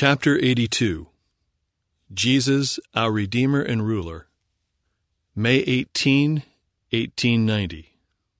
Chapter 82. Jesus, Our Redeemer and Ruler. May 18, 1890.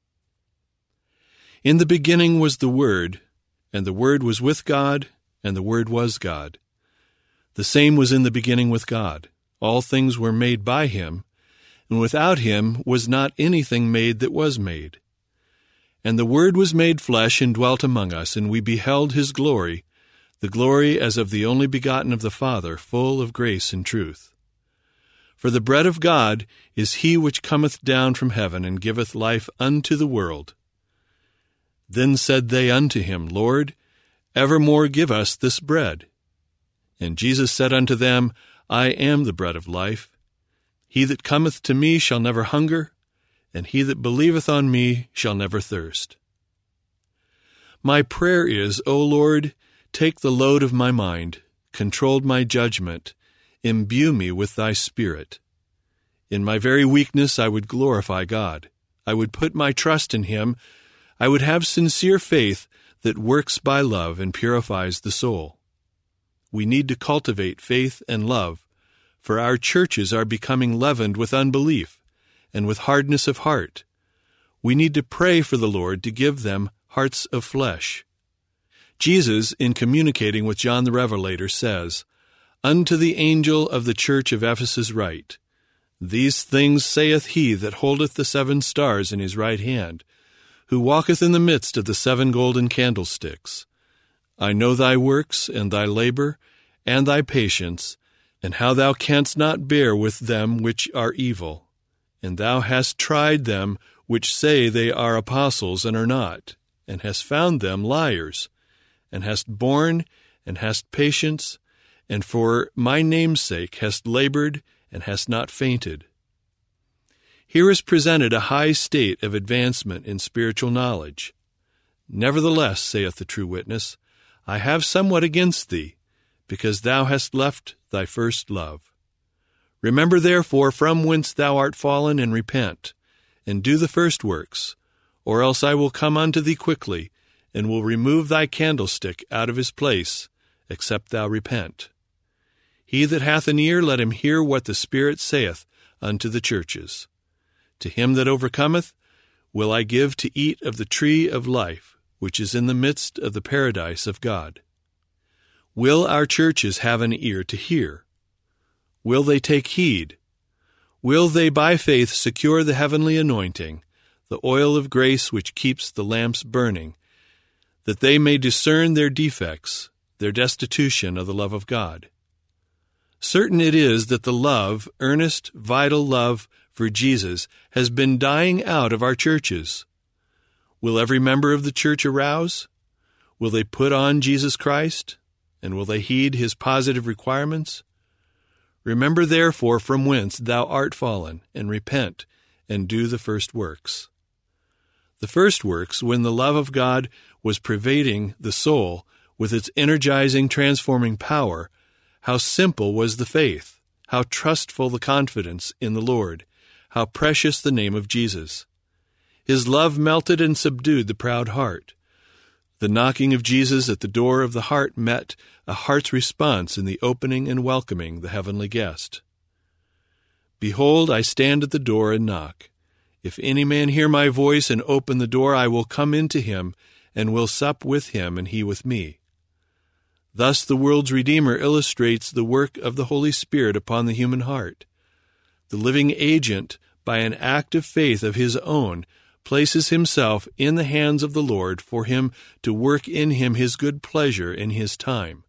In the beginning was the Word, and the Word was with God, and the Word was God. The same was in the beginning with God. All things were made by him, and without him was not anything made that was made. And the Word was made flesh and dwelt among us, and we beheld his glory, the glory as of the only begotten of the Father, full of grace and truth. For the bread of God is he which cometh down from heaven, and giveth life unto the world. Then said they unto him, Lord, evermore give us this bread. And Jesus said unto them, I am the bread of life. He that cometh to me shall never hunger, and he that believeth on me shall never thirst. My prayer is, O Lord, take the load of my mind, control my judgment, imbue me with thy Spirit. In my very weakness I would glorify God. I would put my trust in him. I would have sincere faith that works by love and purifies the soul. We need to cultivate faith and love, for our churches are becoming leavened with unbelief and with hardness of heart. We need to pray for the Lord to give them hearts of flesh. Jesus, in communicating with John the Revelator, says, Unto the angel of the church of Ephesus write, These things saith he that holdeth the 7 stars in his right hand, who walketh in the midst of the 7 golden candlesticks. I know thy works, and thy labor, and thy patience, and how thou canst not bear with them which are evil. And thou hast tried them which say they are apostles and are not, and hast found them liars, and hast borne, and hast patience, and for my name's sake hast labored, and hast not fainted. Here is presented a high state of advancement in spiritual knowledge. Nevertheless, saith the true witness, I have somewhat against thee, because thou hast left thy first love. Remember therefore from whence thou art fallen, and repent, and do the first works, or else I will come unto thee quickly, and will remove thy candlestick out of his place, except thou repent. He that hath an ear, let him hear what the Spirit saith unto the churches. To him that overcometh will I give to eat of the tree of life, which is in the midst of the paradise of God. Will our churches have an ear to hear? Will they take heed? Will they by faith secure the heavenly anointing, the oil of grace which keeps the lamps burning, that they may discern their defects, their destitution of the love of God? Certain it is that the love, earnest, vital love for Jesus, has been dying out of our churches. Will every member of the church arouse? Will they put on Jesus Christ? And will they heed his positive requirements? Remember therefore from whence thou art fallen, and repent, and do the first works. The first works, when the love of God was pervading the soul with its energizing, transforming power, how simple was the faith, how trustful the confidence in the Lord, how precious the name of Jesus. His love melted and subdued the proud heart. The knocking of Jesus at the door of the heart met a heart's response in the opening and welcoming the heavenly guest. Behold, I stand at the door and knock. If any man hear my voice and open the door, I will come into him, and will sup with him, and he with me. Thus the world's Redeemer illustrates the work of the Holy Spirit upon the human heart. The living agent, by an act of faith of his own, places himself in the hands of the Lord for him to work in him his good pleasure in his time.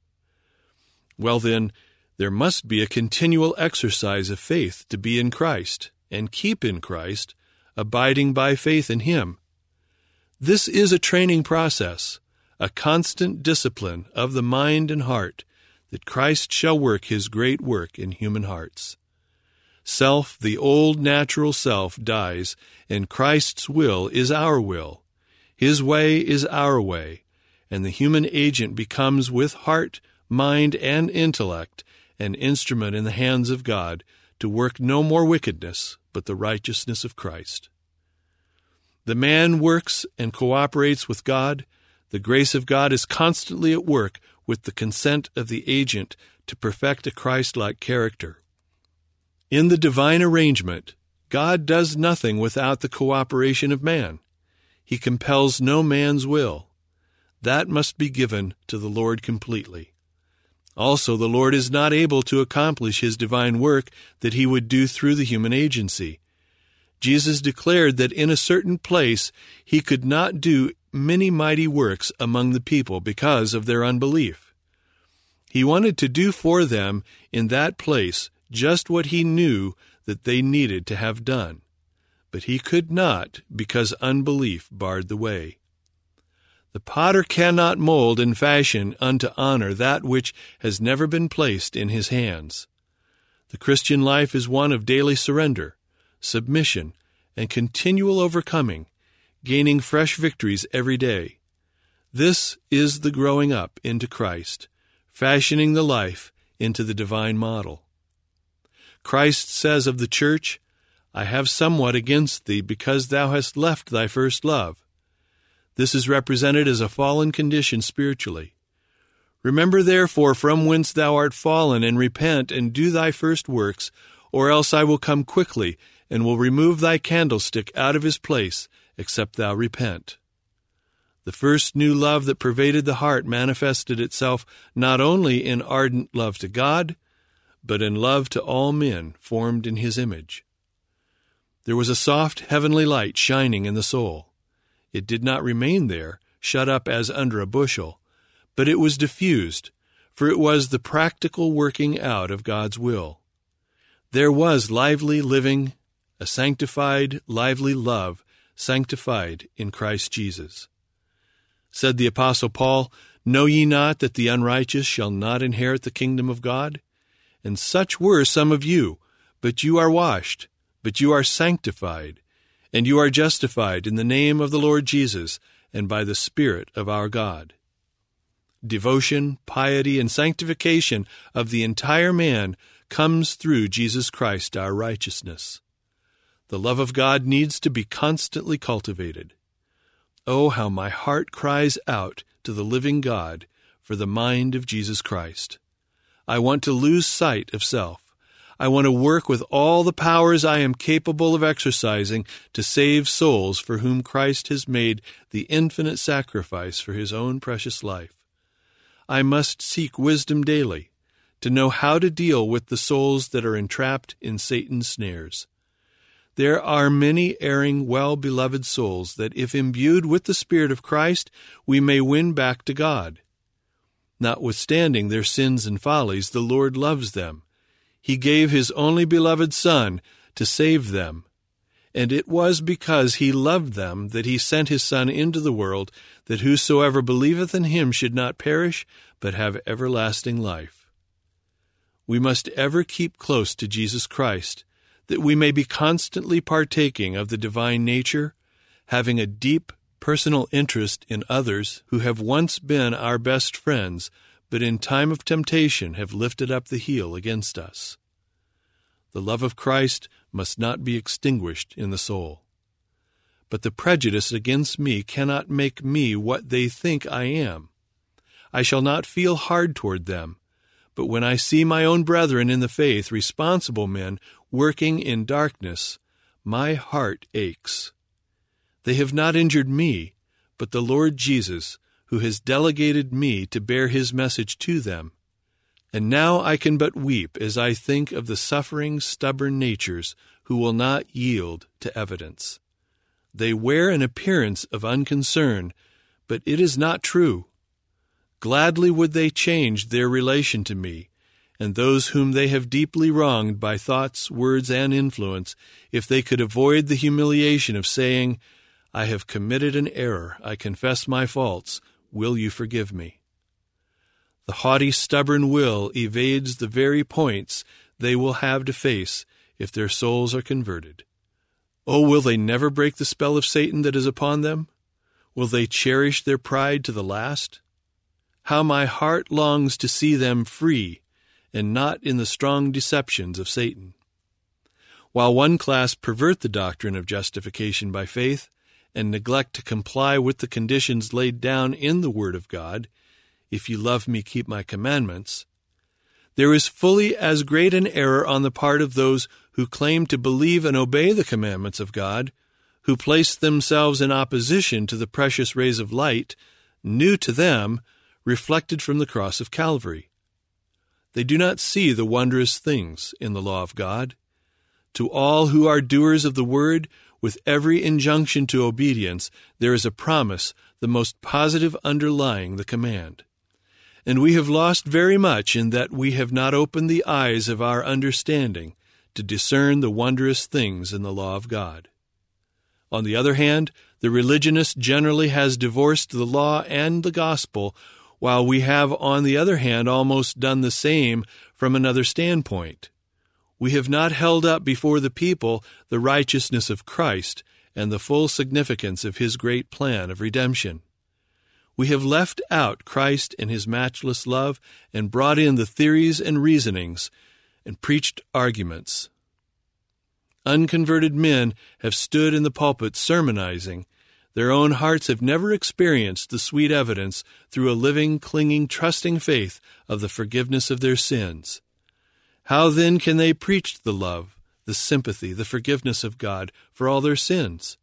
Well then, there must be a continual exercise of faith to be in Christ, and keep in Christ, abiding by faith in him. This is a training process, a constant discipline of the mind and heart, that Christ shall work his great work in human hearts. Self, the old natural self, dies, and Christ's will is our will. His way is our way, and the human agent becomes with heart, mind, and intellect an instrument in the hands of God to work no more wickedness, but the righteousness of Christ. The man works and cooperates with God. The grace of God is constantly at work with the consent of the agent to perfect a Christ-like character. In the divine arrangement, God does nothing without the cooperation of man. He compels no man's will. That must be given to the Lord completely. Also, the Lord is not able to accomplish his divine work that he would do through the human agency. Jesus declared that in a certain place he could not do many mighty works among the people because of their unbelief. He wanted to do for them in that place just what he knew that they needed to have done, but he could not because unbelief barred the way. The potter cannot mold and fashion unto honor that which has never been placed in his hands. The Christian life is one of daily surrender, submission, and continual overcoming, gaining fresh victories every day. This is the growing up into Christ, fashioning the life into the divine model. Christ says of the church, I have somewhat against thee, because thou hast left thy first love. This is represented as a fallen condition spiritually. Remember therefore from whence thou art fallen, and repent, and do thy first works, or else I will come quickly, and will remove thy candlestick out of his place, except thou repent. The first new love that pervaded the heart manifested itself not only in ardent love to God, but in love to all men formed in his image. There was a soft heavenly light shining in the soul. It did not remain there, shut up as under a bushel, but it was diffused, for it was the practical working out of God's will. There was lively living, a sanctified, lively love, sanctified in Christ Jesus. Said the Apostle Paul, Know ye not that the unrighteous shall not inherit the kingdom of God? And such were some of you, but you are washed, but you are sanctified, and you are justified in the name of the Lord Jesus, and by the Spirit of our God. Devotion, piety, and sanctification of the entire man comes through Jesus Christ, our righteousness. The love of God needs to be constantly cultivated. Oh, how my heart cries out to the living God for the mind of Jesus Christ. I want to lose sight of self. I want to work with all the powers I am capable of exercising to save souls for whom Christ has made the infinite sacrifice for his own precious life. I must seek wisdom daily to know how to deal with the souls that are entrapped in Satan's snares. There are many erring, well-beloved souls that, if imbued with the Spirit of Christ, we may win back to God. Notwithstanding their sins and follies, the Lord loves them. He gave his only beloved Son to save them. And it was because he loved them that he sent his Son into the world, that whosoever believeth in him should not perish, but have everlasting life. We must ever keep close to Jesus Christ, that we may be constantly partaking of the divine nature, having a deep personal interest in others who have once been our best friends, but in time of temptation have lifted up the heel against us. The love of Christ must not be extinguished in the soul. But the prejudice against me cannot make me what they think I am. I shall not feel hard toward them, but when I see my own brethren in the faith, responsible men, working in darkness, my heart aches. They have not injured me, but the Lord Jesus, who has delegated me to bear his message to them. And now I can but weep as I think of the suffering, stubborn natures who will not yield to evidence. They wear an appearance of unconcern, but it is not true. Gladly would they change their relation to me, and those whom they have deeply wronged by thoughts, words, and influence, if they could avoid the humiliation of saying, I have committed an error, I confess my faults, will you forgive me? The haughty, stubborn will evades the very points they will have to face if their souls are converted. Oh, will they never break the spell of Satan that is upon them? Will they cherish their pride to the last? How my heart longs to see them free and not in the strong deceptions of Satan. While one class pervert the doctrine of justification by faith and neglect to comply with the conditions laid down in the Word of God, "If you love me, keep my commandments," there is fully as great an error on the part of those who claim to believe and obey the commandments of God, who place themselves in opposition to the precious rays of light, new to them, reflected from the cross of Calvary. They do not see the wondrous things in the law of God. To all who are doers of the word, with every injunction to obedience, there is a promise, the most positive underlying the command. And we have lost very much in that we have not opened the eyes of our understanding to discern the wondrous things in the law of God. On the other hand, the religionist generally has divorced the law and the gospel, while we have, on the other hand, almost done the same from another standpoint. We have not held up before the people the righteousness of Christ and the full significance of his great plan of redemption. We have left out Christ and his matchless love and brought in the theories and reasonings and preached arguments. Unconverted men have stood in the pulpit sermonizing. Their own hearts have never experienced the sweet evidence through a living, clinging, trusting faith of the forgiveness of their sins. How then can they preach the love, the sympathy, the forgiveness of God for all their sins?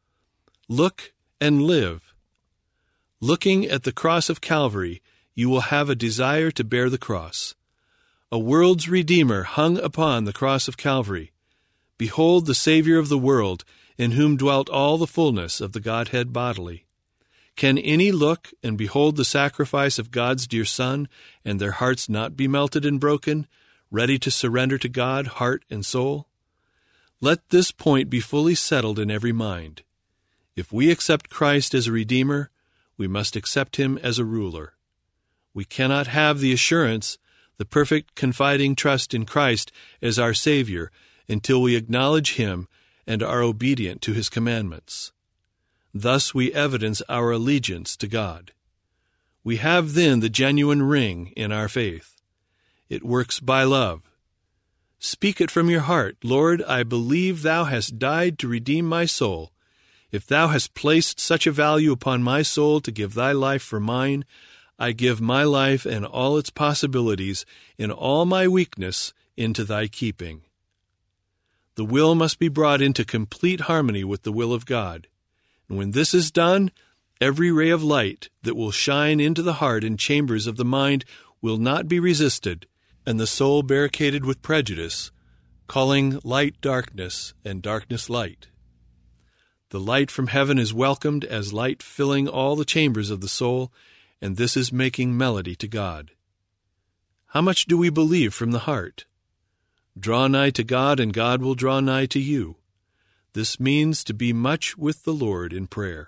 Look and live. Looking at the cross of Calvary, you will have a desire to bear the cross. A world's Redeemer hung upon the cross of Calvary. Behold the Savior of the world, in whom dwelt all the fullness of the Godhead bodily. Can any look and behold the sacrifice of God's dear Son, and their hearts not be melted and broken, ready to surrender to God heart and soul? Let this point be fully settled in every mind. If we accept Christ as a Redeemer, we must accept him as a ruler. We cannot have the assurance, the perfect confiding trust in Christ as our Savior, until we acknowledge him and are obedient to his commandments. Thus we evidence our allegiance to God. We have then the genuine ring in our faith. It works by love. Speak it from your heart. Lord, I believe thou hast died to redeem my soul. If thou hast placed such a value upon my soul to give thy life for mine, I give my life and all its possibilities, in all my weakness, into thy keeping. The will must be brought into complete harmony with the will of God. And when this is done, every ray of light that will shine into the heart and chambers of the mind will not be resisted, and the soul barricaded with prejudice, calling light darkness and darkness light. The light from heaven is welcomed as light filling all the chambers of the soul, and this is making melody to God. How much do we believe from the heart? Draw nigh to God, and God will draw nigh to you. This means to be much with the Lord in prayer.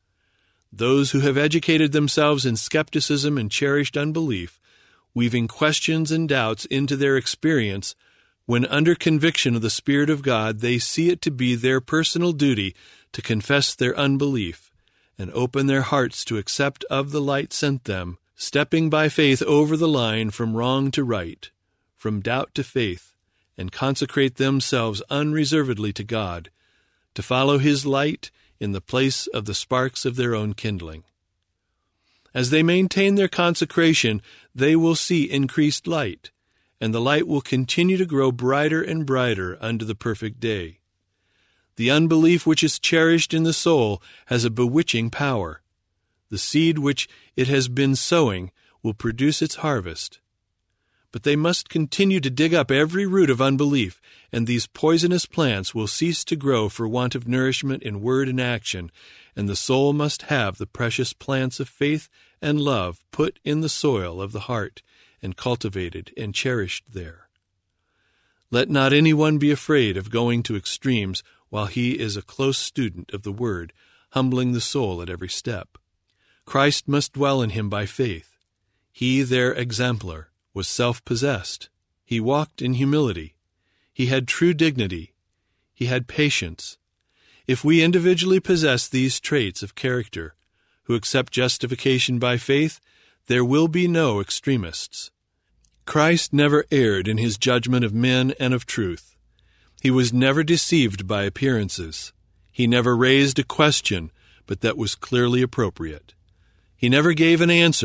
Those who have educated themselves in skepticism and cherished unbelief, weaving questions and doubts into their experience, when under conviction of the Spirit of God, they see it to be their personal duty to confess their unbelief and open their hearts to accept of the light sent them, stepping by faith over the line from wrong to right, from doubt to faith, and consecrate themselves unreservedly to God, to follow his light in the place of the sparks of their own kindling. As they maintain their consecration, they will see increased light, and the light will continue to grow brighter and brighter unto the perfect day. The unbelief which is cherished in the soul has a bewitching power. The seed which it has been sowing will produce its harvest. But they must continue to dig up every root of unbelief, and these poisonous plants will cease to grow for want of nourishment in word and action, and the soul must have the precious plants of faith and love put in the soil of the heart, and cultivated and cherished there. Let not anyone be afraid of going to extremes while he is a close student of the Word, humbling the soul at every step. Christ must dwell in him by faith. He, their exemplar, was self-possessed. He walked in humility. He had true dignity. He had patience. If we individually possess these traits of character, who accept justification by faith, there will be no extremists. Christ never erred in his judgment of men and of truth. He was never deceived by appearances. He never raised a question, but that was clearly appropriate. He never gave an answer,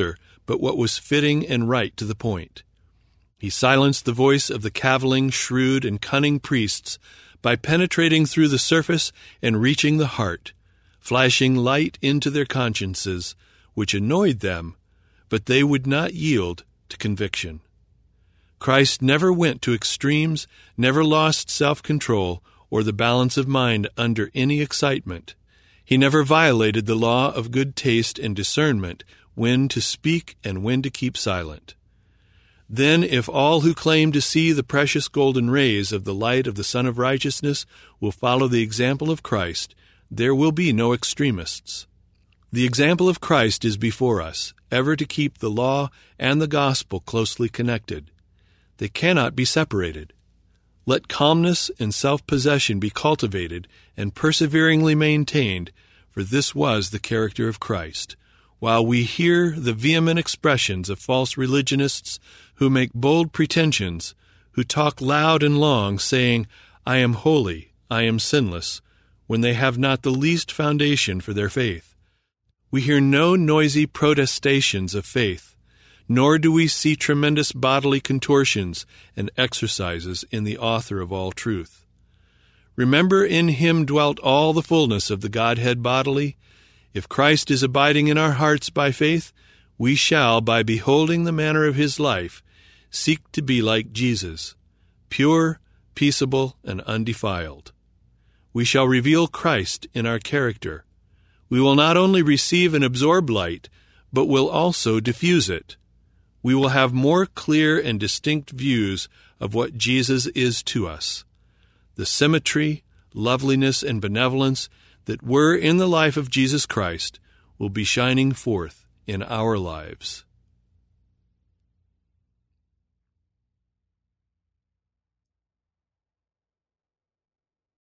but what was fitting and right to the point. He silenced the voice of the cavilling, shrewd, and cunning priests by penetrating through the surface and reaching the heart, flashing light into their consciences, which annoyed them, but they would not yield to conviction. Christ never went to extremes, never lost self-control or the balance of mind under any excitement. He never violated the law of good taste and discernment, when to speak and when to keep silent. Then, if all who claim to see the precious golden rays of the light of the Sun of Righteousness will follow the example of Christ, there will be no extremists. The example of Christ is before us, ever to keep the law and the gospel closely connected. They cannot be separated. Let calmness and self-possession be cultivated and perseveringly maintained, for this was the character of Christ, while we hear the vehement expressions of false religionists who make bold pretensions, who talk loud and long, saying, "I am holy, I am sinless," when they have not the least foundation for their faith. We hear no noisy protestations of faith, nor do we see tremendous bodily contortions and exercises in the author of all truth. Remember, in him dwelt all the fullness of the Godhead bodily. If Christ is abiding in our hearts by faith, we shall, by beholding the manner of his life, seek to be like Jesus, pure, peaceable, and undefiled. We shall reveal Christ in our character. We will not only receive and absorb light, but will also diffuse it. We will have more clear and distinct views of what Jesus is to us. The symmetry, loveliness, and benevolence that were in the life of Jesus Christ will be shining forth in our lives.